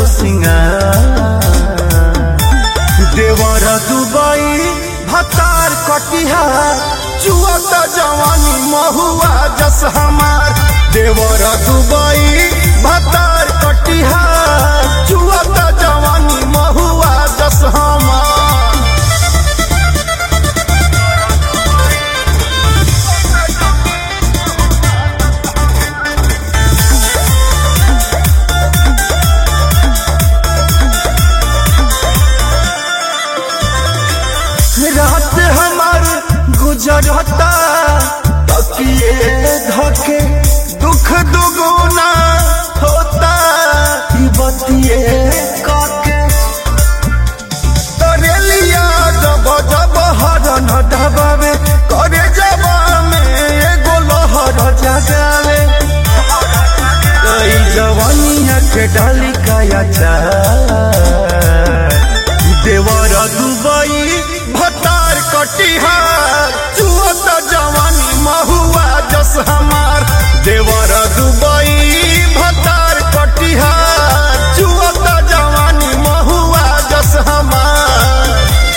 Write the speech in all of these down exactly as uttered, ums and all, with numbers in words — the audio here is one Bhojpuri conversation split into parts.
सिंगार देवर दुबई भतार कटिहार चुअत जवानी महुआ जस हमार देवर दुबई भतार कटिहार चुअत जवानी महुआ जस हमार रात हमार गुजरता तकिए धके दुख दुगुना होता बतिए काके तरेलिया जब जब हरन ढबावे करे जबा में एगो लहर जगावे कई जवानिया के डाली काया चार देवर दुबई भतार कटिहार चुअत जवानी महुआ जस हमार देवर दुबई भतार कटिहार चुअत जवानी महुआ जस हमार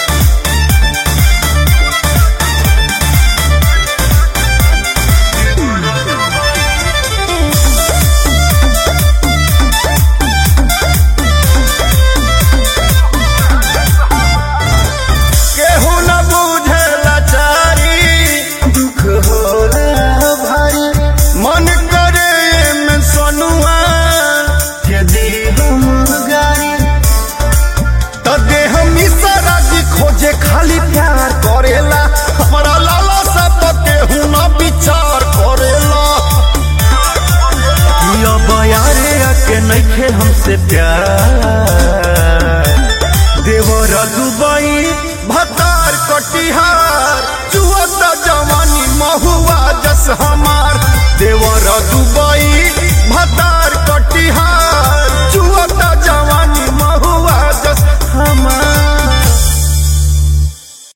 खाली प्यार करेला हमारा लाला सब केहू ना विचार करेला बयारे आके नइखे हमसे प्यार देवर दुबई भतार कटिहार चुअत जवानी महुआ जस हमार देवर दुबई